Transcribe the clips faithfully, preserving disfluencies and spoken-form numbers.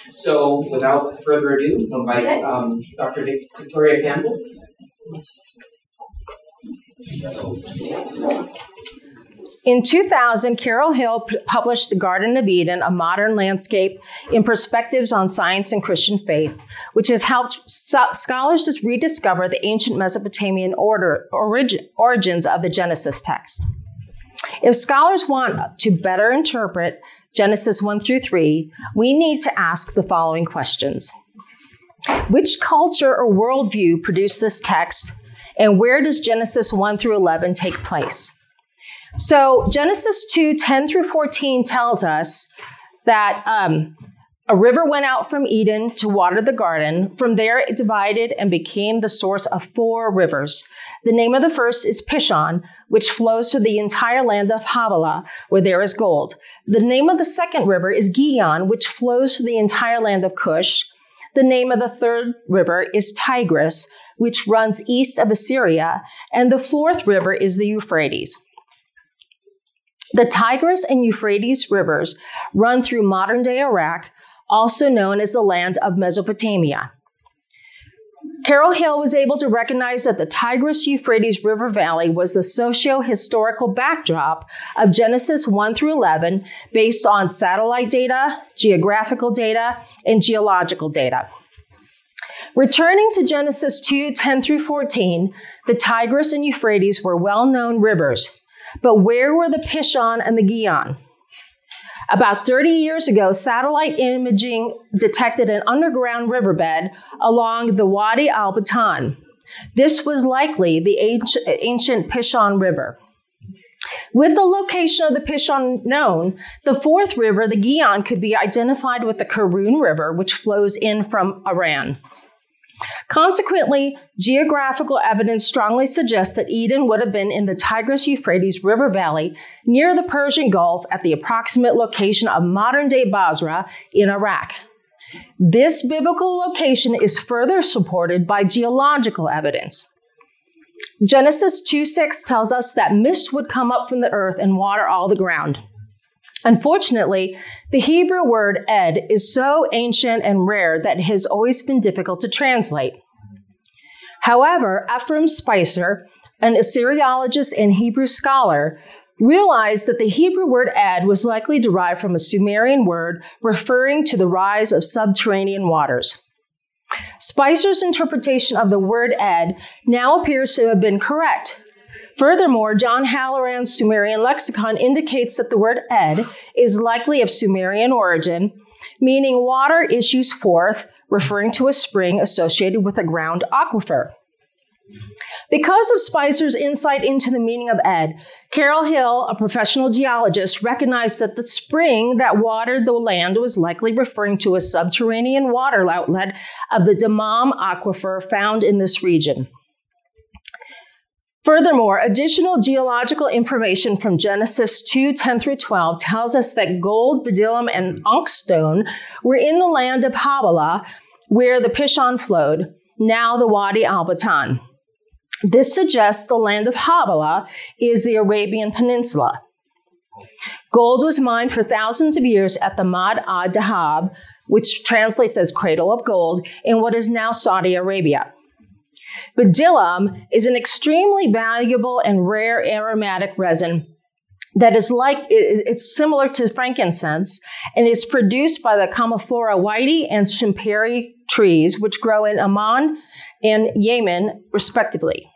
So without further ado, I'll invite um, Doctor Vic- Victoria Campbell. In two thousand, Carol Hill p- published The Garden of Eden, A Modern Landscape in Perspectives on Science and Christian Faith, which has helped so- scholars just rediscover the ancient Mesopotamian order, origi- origins of the Genesis text. If scholars want to better interpret Genesis one through three, we need to ask the following questions. Which culture or worldview produced this text, and where does Genesis one through eleven take place? So Genesis two, ten through fourteen tells us that um, a river went out from Eden to water the garden. From there, it divided and became the source of four rivers. The name of the first is Pishon, which flows through the entire land of Havilah, where there is gold. The name of the second river is Gihon, which flows through the entire land of Cush. The name of the third river is Tigris, which runs east of Assyria. And the fourth river is the Euphrates. The Tigris and Euphrates rivers run through modern-day Iraq, also known as the land of Mesopotamia. Carol Hill was able to recognize that the Tigris-Euphrates River Valley was the socio-historical backdrop of Genesis one through eleven based on satellite data, geographical data, and geological data. Returning to Genesis two, ten through fourteen, the Tigris and Euphrates were well-known rivers. But where were the Pishon and the Gihon? About thirty years ago, satellite imaging detected an underground riverbed along the Wadi al-Batan. This was likely the ancient Pishon River. With the location of the Pishon known, the fourth river, the Gihon, could be identified with the Karun River, which flows in from Iran. Consequently, geographical evidence strongly suggests that Eden would have been in the Tigris-Euphrates River Valley near the Persian Gulf at the approximate location of modern-day Basra in Iraq. This biblical location is further supported by geological evidence. Genesis two six tells us that mist would come up from the earth and water all the ground. Unfortunately, the Hebrew word ed is so ancient and rare that it has always been difficult to translate. However, Ephraim Spicer, an Assyriologist and Hebrew scholar, realized that the Hebrew word ed was likely derived from a Sumerian word referring to the rise of subterranean waters. Spicer's interpretation of the word ed now appears to have been correct. Furthermore, John Halloran's Sumerian lexicon indicates that the word ed is likely of Sumerian origin, meaning water issues forth, referring to a spring associated with a ground aquifer. Because of Spicer's insight into the meaning of ed, Carol Hill, a professional geologist, recognized that the spring that watered the land was likely referring to a subterranean water outlet of the Dammam aquifer found in this region. Furthermore, additional geological information from Genesis two, ten through twelve tells us that gold, bdellium, and onyx stone were in the land of Havilah, where the Pishon flowed, now the Wadi al-Batan. This suggests the land of Havilah is the Arabian Peninsula. Gold was mined for thousands of years at the Ma'ad ad-Dahab, which translates as cradle of gold, in what is now Saudi Arabia. Bdellium is an extremely valuable and rare aromatic resin that is like, it's similar to frankincense, and it's produced by the Commiphora whitey and Shimperi trees, which grow in Oman and Yemen, respectively.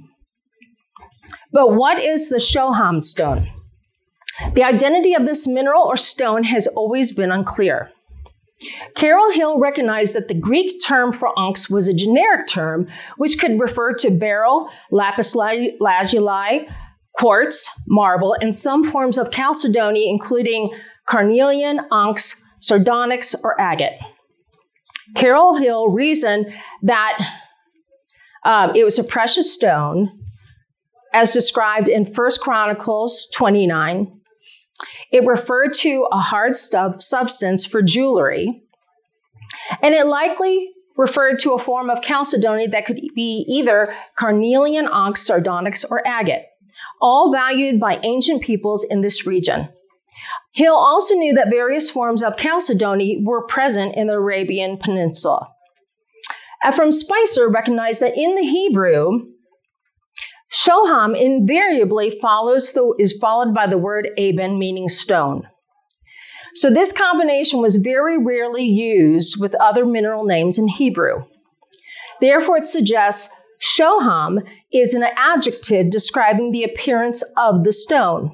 But what is the Shoham stone? The identity of this mineral or stone has always been unclear. Carol Hill recognized that the Greek term for onyx was a generic term which could refer to beryl, lapis lazuli, quartz, marble, and some forms of chalcedony, including carnelian, onyx, sardonyx, or agate. Carol Hill reasoned that um, it was a precious stone, as described in First Chronicles twenty-nine. It referred to a hard stub substance for jewelry, and it likely referred to a form of chalcedony that could be either carnelian, onyx, sardonyx, or agate, all valued by ancient peoples in this region. Hill also knew that various forms of chalcedony were present in the Arabian Peninsula. Ephraim Spicer recognized that in the Hebrew, shoham invariably follows the, is followed by the word aben, meaning stone. So this combination was very rarely used with other mineral names in Hebrew. Therefore, it suggests shoham is an adjective describing the appearance of the stone.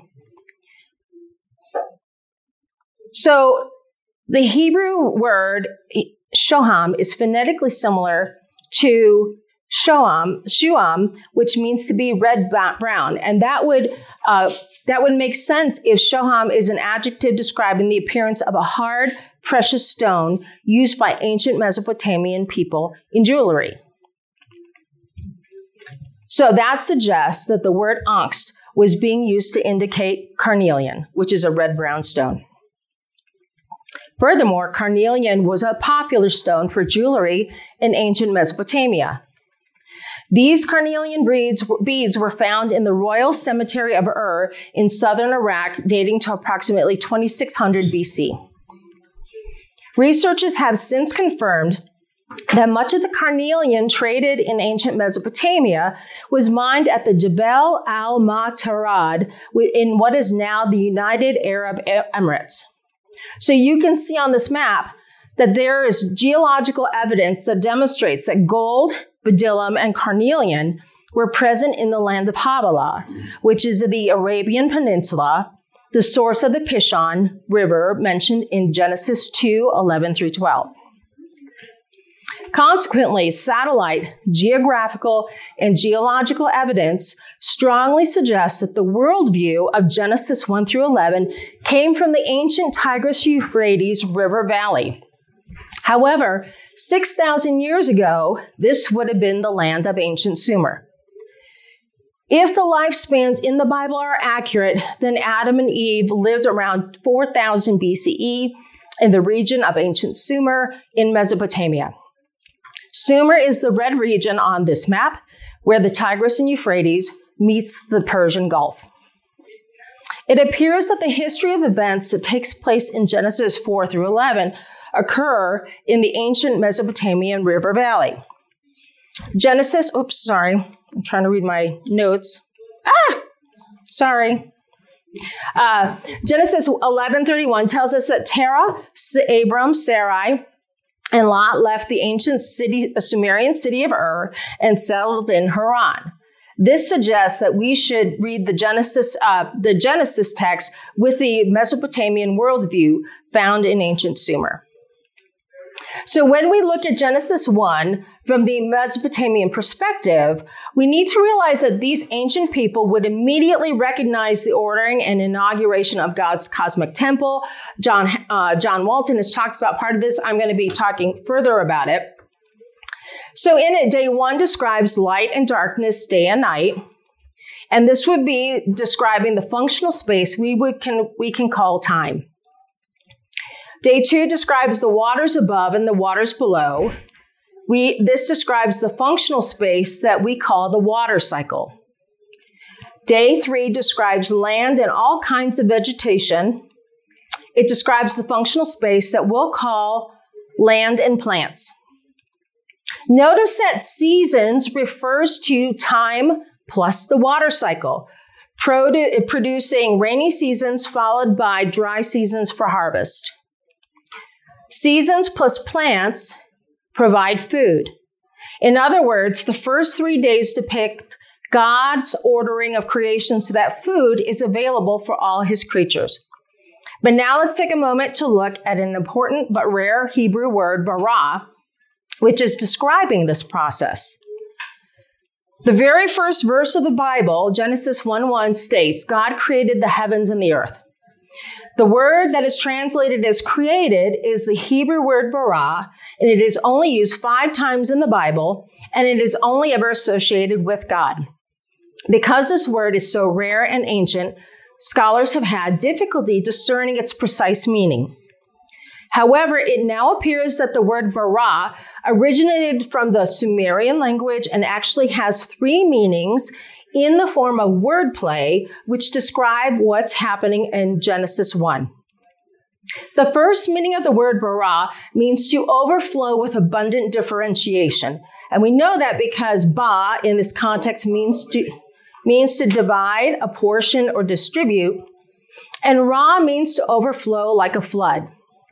So the Hebrew word shoham is phonetically similar to shoam, shuam, which means to be red brown, and that would uh, that would make sense if shoham is an adjective describing the appearance of a hard, precious stone used by ancient Mesopotamian people in jewelry. So that suggests that the word onyx was being used to indicate carnelian, which is a red-brown stone. Furthermore, carnelian was a popular stone for jewelry in ancient Mesopotamia. These carnelian beads, beads were found in the Royal Cemetery of Ur in southern Iraq, dating to approximately twenty-six hundred B C. Researchers have since confirmed that much of the carnelian traded in ancient Mesopotamia was mined at the Jebel al-Ma'tarad in what is now the United Arab Emirates. So you can see on this map that there is geological evidence that demonstrates that gold, bdellium, and carnelian were present in the land of Havilah, which is the Arabian Peninsula, the source of the Pishon River mentioned in Genesis two, eleven through twelve. Consequently, satellite, geographical, and geological evidence strongly suggests that the worldview of Genesis one through eleven came from the ancient Tigris-Euphrates River Valley. However, six thousand years ago, this would have been the land of ancient Sumer. If the lifespans in the Bible are accurate, then Adam and Eve lived around four thousand B C E in the region of ancient Sumer in Mesopotamia. Sumer is the red region on this map where the Tigris and Euphrates meets the Persian Gulf. It appears that the history of events that takes place in Genesis four through eleven occur in the ancient Mesopotamian River Valley. Genesis, oops, sorry, I'm trying to read my notes. Ah, sorry. Uh, Genesis eleven thirty-one tells us that Terah, Abram, Sarai, and Lot left the ancient city, Sumerian city of Ur and settled in Haran. This suggests that we should read the Genesis, uh, the Genesis text with the Mesopotamian worldview found in ancient Sumer. So when we look at Genesis one from the Mesopotamian perspective, we need to realize that these ancient people would immediately recognize the ordering and inauguration of God's cosmic temple. John, uh, John Walton has talked about part of this. I'm going to be talking further about it. So in it, day one describes light and darkness, day and night. And this would be describing the functional space we would can, we can call time. Day two describes the waters above and the waters below. We, this describes the functional space that we call the water cycle. Day three describes land and all kinds of vegetation. It describes the functional space that we'll call land and plants. Notice that seasons refers to time plus the water cycle, produ- producing rainy seasons followed by dry seasons for harvest. Seasons plus plants provide food. In other words, the first three days depict God's ordering of creation so that food is available for all his creatures. But now let's take a moment to look at an important but rare Hebrew word, bara, which is describing this process. The very first verse of the Bible, Genesis one one, states, God created the heavens and the earth. The word that is translated as created is the Hebrew word bara, and it is only used five times in the Bible, and it is only ever associated with God. Because this word is so rare and ancient, scholars have had difficulty discerning its precise meaning. However, it now appears that the word bara originated from the Sumerian language and actually has three meanings in the form of wordplay, which describe what's happening in Genesis one. The first meaning of the word bara means to overflow with abundant differentiation. And we know that because ba in this context means to, means to divide, apportion, or distribute. And ra means to overflow like a flood.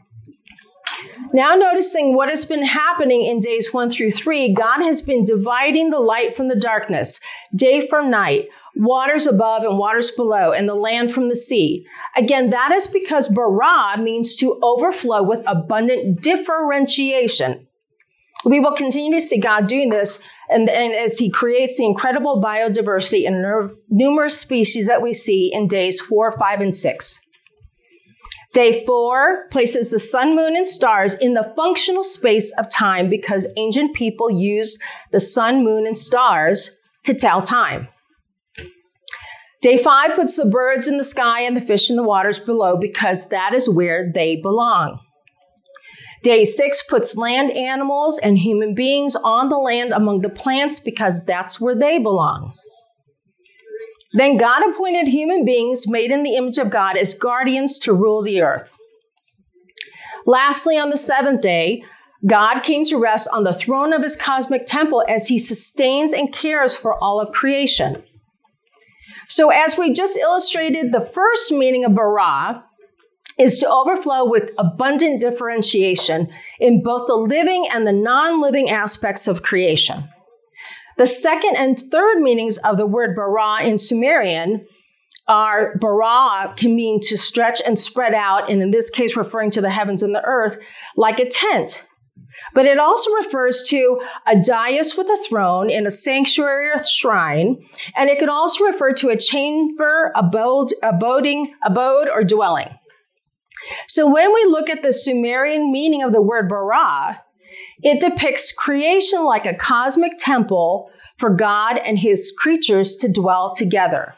Now noticing what has been happening in days one through three, God has been dividing the light from the darkness, day from night, waters above and waters below, and the land from the sea. Again, that is because bara means to overflow with abundant differentiation. We will continue to see God doing this and, and as he creates the incredible biodiversity in numerous species that we see in days four, five, and six. Day four places the sun, moon, and stars in the functional space of time because ancient people used the sun, moon, and stars to tell time. Day five puts the birds in the sky and the fish in the waters below because that is where they belong. Day six puts land animals and human beings on the land among the plants because that's where they belong. Then God appointed human beings made in the image of God as guardians to rule the earth. Lastly, on the seventh day, God came to rest on the throne of his cosmic temple as he sustains and cares for all of creation. So as we just illustrated, the first meaning of bara is to overflow with abundant differentiation in both the living and the non-living aspects of creation. The second and third meanings of the word bara in Sumerian are bara can mean to stretch and spread out, and in this case referring to the heavens and the earth, like a tent. But it also refers to a dais with a throne in a sanctuary or shrine, and it could also refer to a chamber, abode, aboding, abode, or dwelling. So when we look at the Sumerian meaning of the word bara, it depicts creation like a cosmic temple for God and his creatures to dwell together.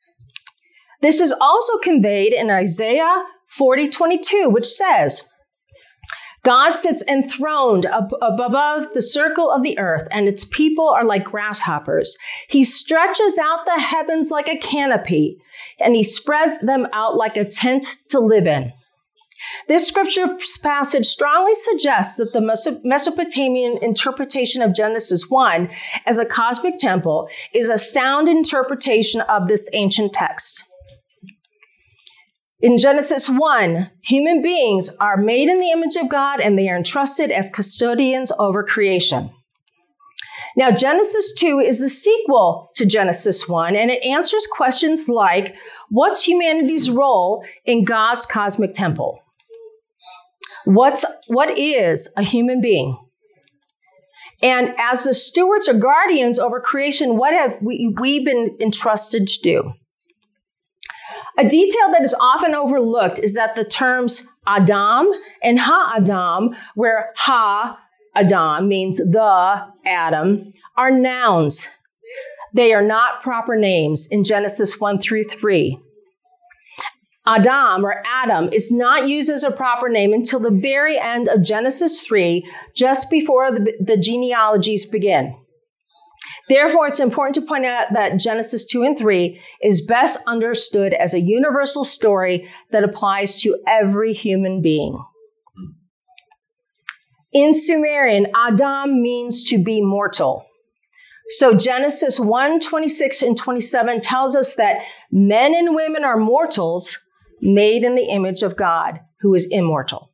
This is also conveyed in Isaiah forty twenty-two, which says, God sits enthroned ab- above the circle of the earth, and its people are like grasshoppers. He stretches out the heavens like a canopy, and he spreads them out like a tent to live in. This scripture passage strongly suggests that the Mesopotamian interpretation of Genesis one as a cosmic temple is a sound interpretation of this ancient text. In Genesis one, human beings are made in the image of God and they are entrusted as custodians over creation. Now, Genesis two is the sequel to Genesis one, and it answers questions like, what's humanity's role in God's cosmic temple? What's, what is a human being? And as the stewards or guardians over creation, what have we, we been entrusted to do? A detail that is often overlooked is that the terms Adam and Ha-Adam, where Ha-Adam means the Adam, are nouns. They are not proper names in Genesis one through three. Adam, or Adam, is not used as a proper name until the very end of Genesis three, just before the, the genealogies begin. Therefore, it's important to point out that Genesis two and three is best understood as a universal story that applies to every human being. In Sumerian, Adam means to be mortal. So Genesis one, twenty-six and twenty-seven tells us that men and women are mortals made in the image of God, who is immortal.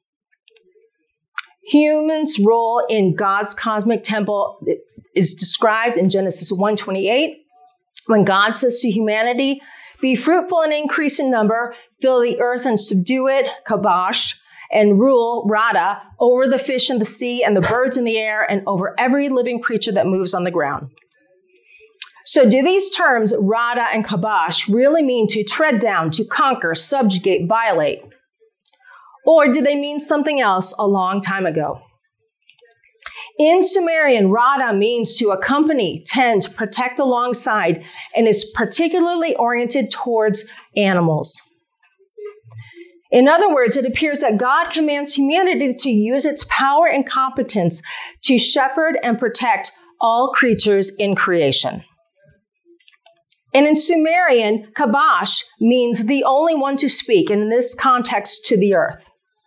Humans' role in God's cosmic temple is described in Genesis one twenty-eight, when God says to humanity, be fruitful and increase in number, fill the earth and subdue it, kabash, and rule, rada, over the fish in the sea and the birds in the air and over every living creature that moves on the ground. So do these terms, rada and kabash, really mean to tread down, to conquer, subjugate, violate? Or do they mean something else a long time ago? In Sumerian, rada means to accompany, tend, protect alongside, and is particularly oriented towards animals. In other words, it appears that God commands humanity to use its power and competence to shepherd and protect all creatures in creation. And in Sumerian, kabash means the only one to speak, and in this context, to the earth.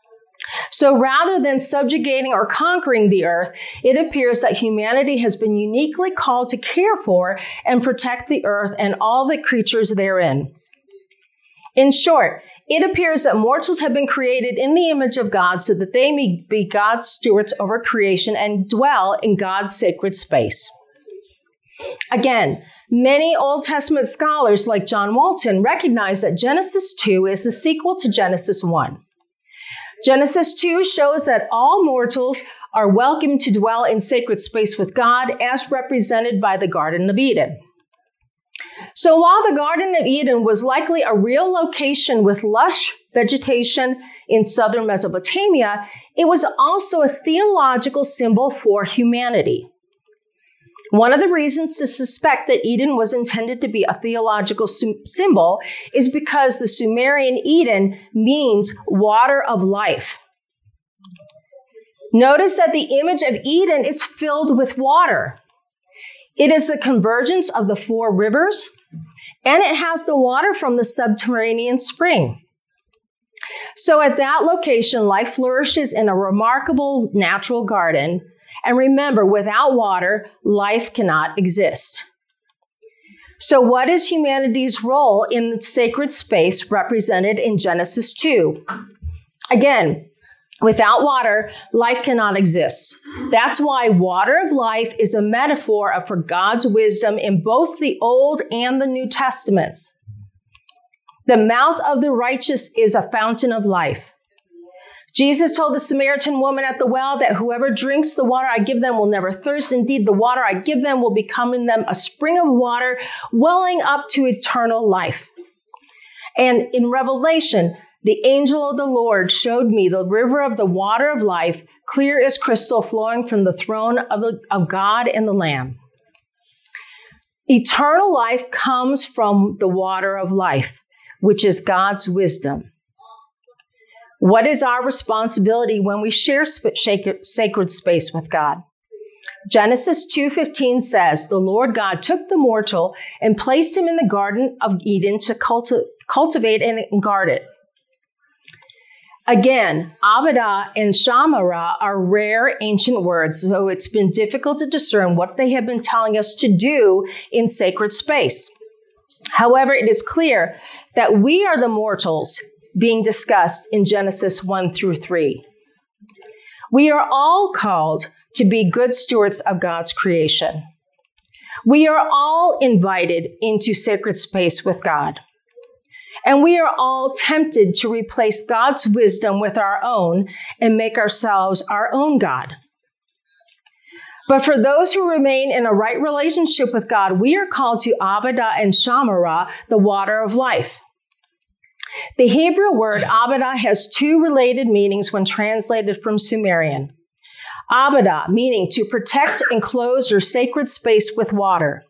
So rather than subjugating or conquering the earth, it appears that humanity has been uniquely called to care for and protect the earth and all the creatures therein. In short, it appears that mortals have been created in the image of God so that they may be God's stewards over creation and dwell in God's sacred space. Again, many Old Testament scholars like John Walton recognize that Genesis two is the sequel to Genesis one. Genesis two shows that all mortals are welcome to dwell in sacred space with God as represented by the Garden of Eden. So while the Garden of Eden was likely a real location with lush vegetation in southern Mesopotamia, it was also a theological symbol for humanity. One of the reasons to suspect that Eden was intended to be a theological su- symbol is because the Sumerian Eden means water of life. Notice that the image of Eden is filled with water. It is the convergence of the four rivers, and it has the water from the subterranean spring. So at that location, life flourishes in a remarkable natural garden. And remember, without water, life cannot exist. So what is humanity's role in sacred space represented in Genesis two? Again, without water, life cannot exist. That's why water of life is a metaphor for God's wisdom in both the Old and the New Testaments. The mouth of the righteous is a fountain of life. Jesus told the Samaritan woman at the well that whoever drinks the water I give them will never thirst. Indeed, the water I give them will become in them a spring of water welling up to eternal life. And in Revelation, the angel of the Lord showed me the river of the water of life, clear as crystal, flowing from the throne of, the, of God and the Lamb. Eternal life comes from the water of life, which is God's wisdom. What is our responsibility when we share sacred space with God? Genesis two fifteen says, the Lord God took the mortal and placed him in the Garden of Eden to culti- cultivate and guard it. Again, Abadah and Shamara are rare ancient words, so it's been difficult to discern what they have been telling us to do in sacred space. However, it is clear that we are the mortals being discussed in Genesis one through three. We are all called to be good stewards of God's creation. We are all invited into sacred space with God. And we are all tempted to replace God's wisdom with our own and make ourselves our own God. But for those who remain in a right relationship with God, we are called to Abadah and Shamara, the water of life. The Hebrew word Abadah has two related meanings when translated from Sumerian. Abadah, meaning to protect, enclose, or sacred space with water,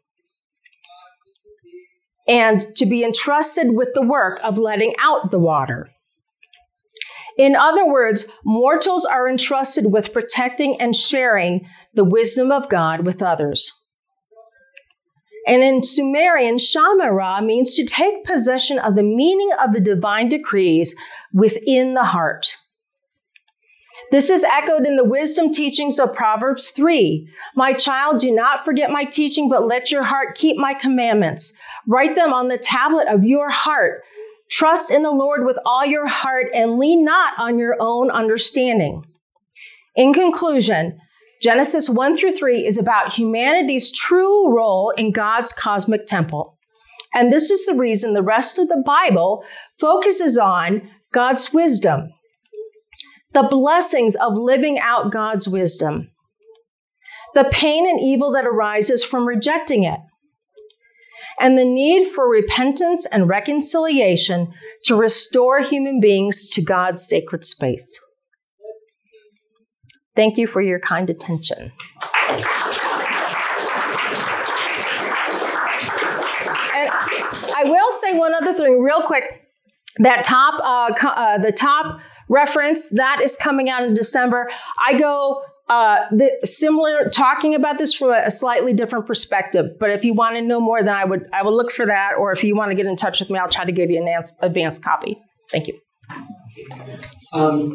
and to be entrusted with the work of letting out the water. In other words, mortals are entrusted with protecting and sharing the wisdom of God with others. And in Sumerian, Shamara means to take possession of the meaning of the divine decrees within the heart. This is echoed in the wisdom teachings of Proverbs three. My child, do not forget my teaching, but let your heart keep my commandments. Write them on the tablet of your heart. Trust in the Lord with all your heart and lean not on your own understanding. In conclusion, Genesis one through three is about humanity's true role in God's cosmic temple. And this is the reason the rest of the Bible focuses on God's wisdom, the blessings of living out God's wisdom, the pain and evil that arises from rejecting it, and the need for repentance and reconciliation to restore human beings to God's sacred space. Thank you for your kind attention. And I will say one other thing real quick. That top, uh, co- uh, the top reference, that is coming out in December. I go uh, the, similar, talking about this from a, a slightly different perspective. But if you want to know more, then I would I will look for that. Or if you want to get in touch with me, I'll try to give you an advanced copy. Thank you. Um,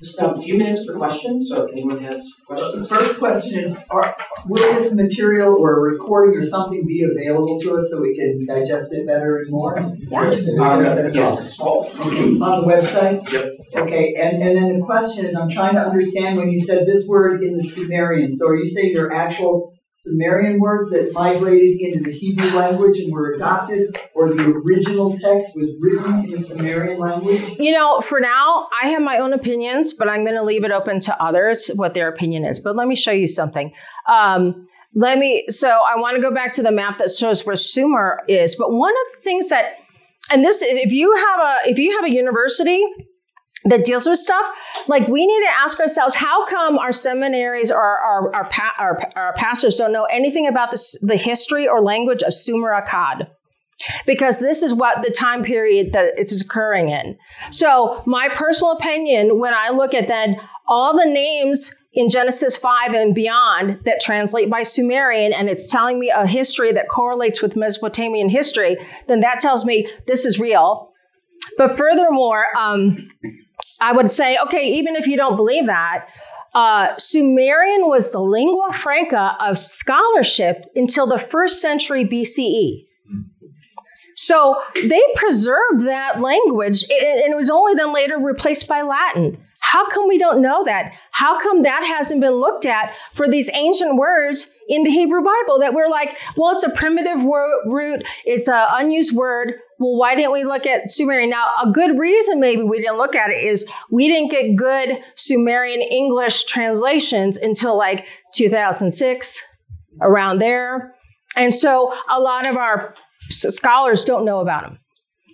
Just have a few minutes for questions, so if anyone has questions. The first question is, are, will this material or a recording or something be available to us so we can digest it better and more? Yes. Um, yes. Okay, on the website? Yep. Okay, and, and then the question is, I'm trying to understand when you said this word in the Sumerian. So are you saying they're actual Sumerian words that migrated into the Hebrew language and were adopted, or the original text was written in the Sumerian language? You know, for now, I have my own opinions, but I'm going to leave it open to others what their opinion is. But let me show you something. Um, let me, so I want to go back to the map that shows where Sumer is. But one of the things that, and this is, if you have a, if you have a university that deals with stuff, like we need to ask ourselves, how come our seminaries or our, our, our, our, our pastors don't know anything about the, the history or language of Sumer Akkad? Because this is what the time period that it is occurring in. So my personal opinion, when I look at then all the names in Genesis five and beyond that translate by Sumerian, and it's telling me a history that correlates with Mesopotamian history, then that tells me this is real. But furthermore, um, I would say, okay, even if you don't believe that, uh, Sumerian was the lingua franca of scholarship until the first century B C E. So they preserved that language, and it was only then later replaced by Latin. How come we don't know that? How come that hasn't been looked at for these ancient words in the Hebrew Bible that we're like, well, it's a primitive word, root, it's an unused word. Well, why didn't we look at Sumerian? Now, a good reason maybe we didn't look at it is we didn't get good Sumerian English translations until like two thousand six, around there. And so a lot of our scholars don't know about them.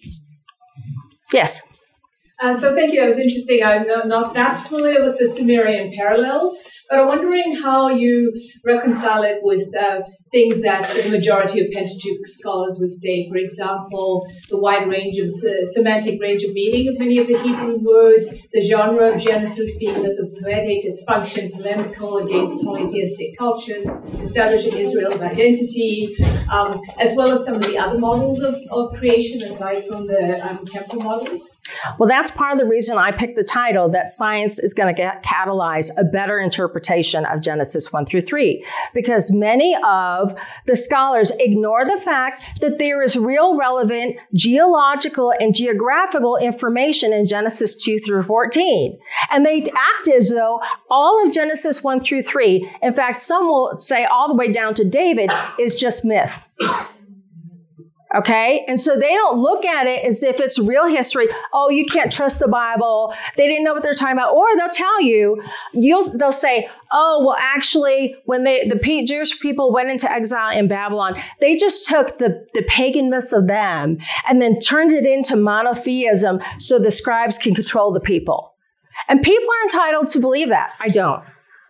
Yes. Uh, so thank you. That was interesting. I'm not, not that familiar with the Sumerian parallels, but I'm wondering how you reconcile it with uh, things that the majority of Pentateuch scholars would say. For example, the wide range of uh, semantic range of meaning of many of the Hebrew words, the genre of Genesis being that the poetic, its function polemical against polytheistic cultures, establishing Israel's identity, um, as well as some of the other models of, of creation aside from the um, temple models. Well, that's part of the reason I picked the title that science is going to get, catalyze a better interpretation of Genesis one through three, because many of the scholars ignore the fact that there is real relevant geological and geographical information in Genesis two through fourteen. And they act as though all of Genesis one through three, in fact, some will say all the way down to David, is just myth. Okay? And so they don't look at it as if it's real history. Oh, you can't trust the Bible. They didn't know what they're talking about. Or they'll tell you, you'll, they'll say, oh, well, actually, when they, the Jewish people went into exile in Babylon, they just took the, the pagan myths of them and then turned it into monotheism so the scribes can control the people. And people are entitled to believe that. I don't.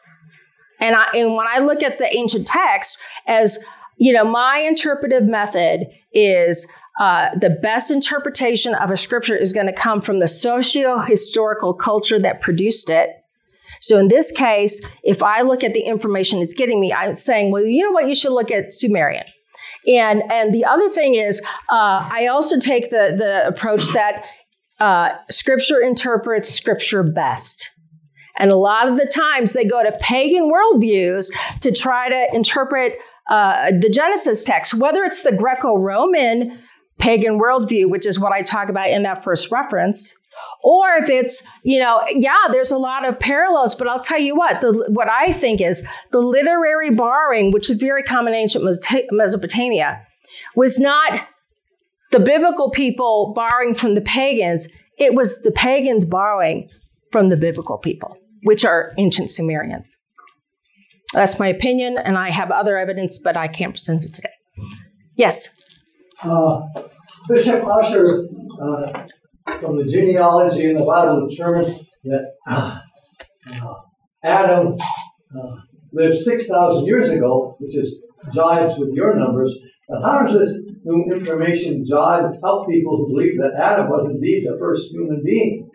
And, I, and when I look at the ancient texts as, you know, my interpretive method is uh, the best interpretation of a scripture is going to come from the socio-historical culture that produced it. So in this case, if I look at the information it's getting me, I'm saying, well, you know what, you should look at Sumerian. And and the other thing is, uh, I also take the, the approach that uh, scripture interprets scripture best. And a lot of the times they go to pagan worldviews to try to interpret Uh, the Genesis text, whether it's the Greco-Roman pagan worldview, which is what I talk about in that first reference, or if it's, you know, yeah, there's a lot of parallels, but I'll tell you what, the, what I think is the literary borrowing, which is very common in ancient Mesopotamia, was not the biblical people borrowing from the pagans. It was the pagans borrowing from the biblical people, which are ancient Sumerians. That's my opinion, and I have other evidence, but I can't present it today. Yes? Uh, Bishop Ussher, uh, from the genealogy in the Bible, determines that uh, uh, Adam uh, lived six thousand years ago, which is jives with your numbers. But how does this new information jive help people who believe that Adam was indeed the first human being?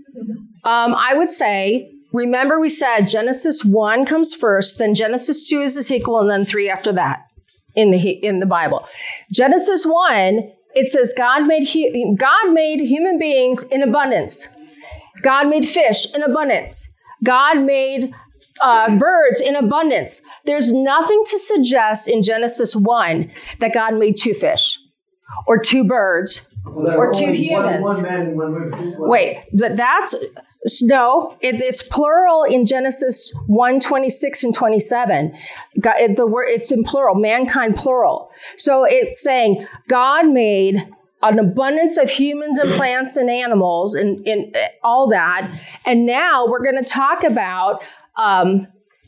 Um, I would say, remember we said Genesis one comes first, then Genesis two is the sequel, and then three after that in the in the Bible. Genesis one, it says God made hu- God made human beings in abundance. God made fish in abundance. God made uh, birds in abundance. There's nothing to suggest in Genesis one that God made two fish or two birds Well, there or were two only humans. One, one man and one woman. Wait, but that's, no, it, it's plural in Genesis one, twenty-six and twenty-seven. God, it, the word, it's in plural, mankind plural. So it's saying God made an abundance of humans and plants and animals and, and all that. And now we're going to talk about um,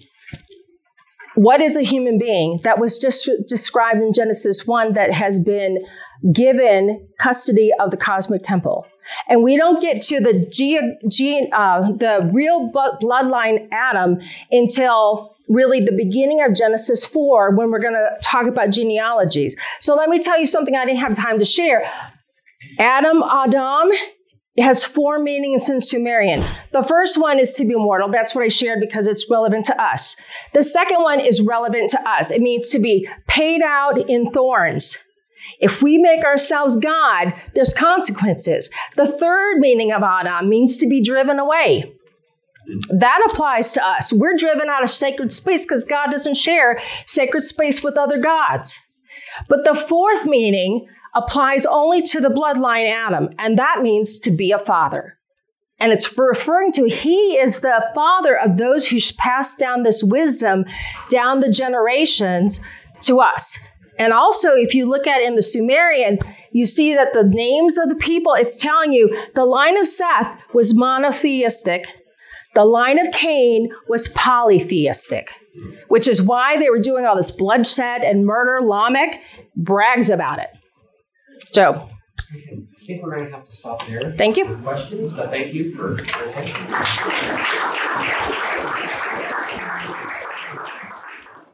what is a human being that was just described in Genesis one that has been given custody of the cosmic temple. And we don't get to the ge- ge- uh, the real bloodline Adam until really the beginning of Genesis four, when we're going to talk about genealogies. So let me tell you something I didn't have time to share. Adam, Adam, has four meanings in Sumerian. The first one is to be mortal. That's what I shared because it's relevant to us. The second one is relevant to us. It means to be paid out in thorns. If we make ourselves God, there's consequences. The third meaning of Adam means to be driven away. That applies to us. We're driven out of sacred space because God doesn't share sacred space with other gods. But the fourth meaning applies only to the bloodline Adam, and that means to be a father. And it's referring to he is the father of those who pass down this wisdom down the generations to us. And also, if you look at it in the Sumerian, you see that the names of the people, it's telling you the line of Seth was monotheistic. The line of Cain was polytheistic, which is why they were doing all this bloodshed and murder. Lamech brags about it. So, I think we're going to have to stop there. Thank you. For questions, but thank you for your attention.